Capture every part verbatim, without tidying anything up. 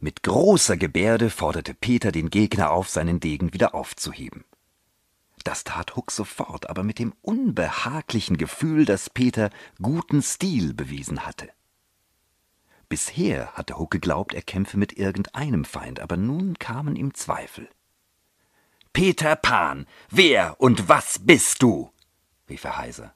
Mit großer Gebärde forderte Peter den Gegner auf, seinen Degen wieder aufzuheben. Das tat Huck sofort, aber mit dem unbehaglichen Gefühl, dass Peter guten Stil bewiesen hatte. Bisher hatte Huck geglaubt, er kämpfe mit irgendeinem Feind, aber nun kamen ihm Zweifel. »Peter Pan, wer und was bist du?« rief er heiser.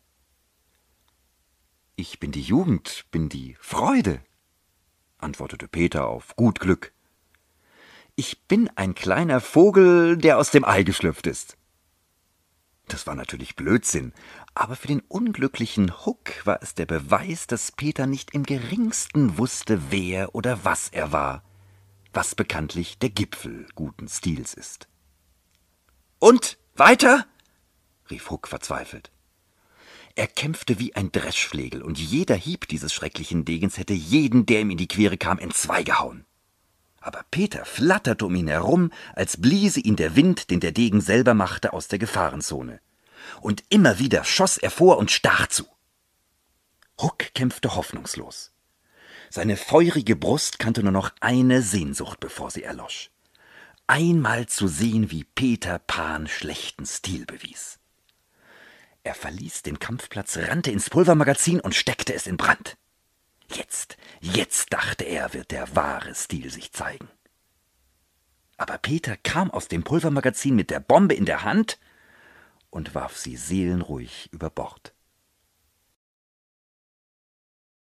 »Ich bin die Jugend, bin die Freude«, antwortete Peter auf gut Glück. »Ich bin ein kleiner Vogel, der aus dem Ei geschlüpft ist.« Das war natürlich Blödsinn, aber für den unglücklichen Huck war es der Beweis, dass Peter nicht im geringsten wusste, wer oder was er war, was bekanntlich der Gipfel guten Stils ist. »Und weiter?« rief Huck verzweifelt. Er kämpfte wie ein Dreschflegel, und jeder Hieb dieses schrecklichen Degens hätte jeden, der ihm in die Quere kam, entzweigehauen. Aber Peter flatterte um ihn herum, als bliese ihn der Wind, den der Degen selber machte, aus der Gefahrenzone. Und immer wieder schoss er vor und stach zu. Huck kämpfte hoffnungslos. Seine feurige Brust kannte nur noch eine Sehnsucht, bevor sie erlosch: einmal zu sehen, wie Peter Pan schlechten Stil bewies. Er verließ den Kampfplatz, rannte ins Pulvermagazin und steckte es in Brand. Jetzt, jetzt, dachte er, wird der wahre Stil sich zeigen. Aber Peter kam aus dem Pulvermagazin mit der Bombe in der Hand und warf sie seelenruhig über Bord.